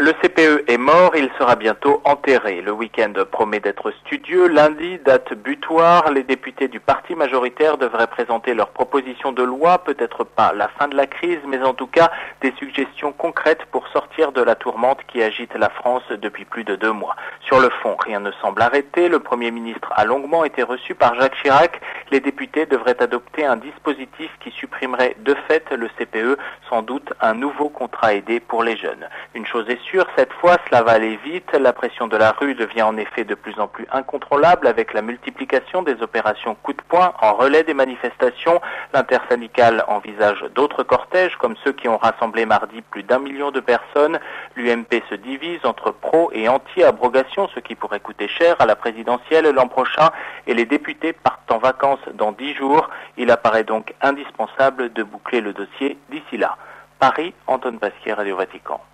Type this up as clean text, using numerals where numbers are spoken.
Le CPE est mort, il sera bientôt enterré. Le week-end promet d'être studieux. Lundi, date butoir, les députés du parti majoritaire devraient présenter leurs propositions de loi, peut-être pas la fin de la crise, mais en tout cas des suggestions concrètes pour sortir de la tourmente qui agite la France depuis plus de 2 mois. Sur le fond, rien ne semble arrêté. Le Premier ministre a longuement été reçu par Jacques Chirac. Les députés devraient adopter un dispositif qui supprimerait de fait le CPE, sans doute un nouveau contrat aidé pour les jeunes. Une chose est sûre, cette fois, cela va aller vite. La pression de la rue devient en effet de plus en plus incontrôlable avec la multiplication des opérations coup de poing en relais des manifestations. L'intersyndicale envisage d'autres cortèges comme ceux qui ont rassemblé mardi plus d'1 million de personnes. L'UMP se divise entre pro et anti-abrogation, ce qui pourrait coûter cher à la présidentielle l'an prochain, et les députés partent en vacances dans 10 jours. Il apparaît donc indispensable de boucler le dossier d'ici là. Paris, Antoine Pasquier, Radio Vatican.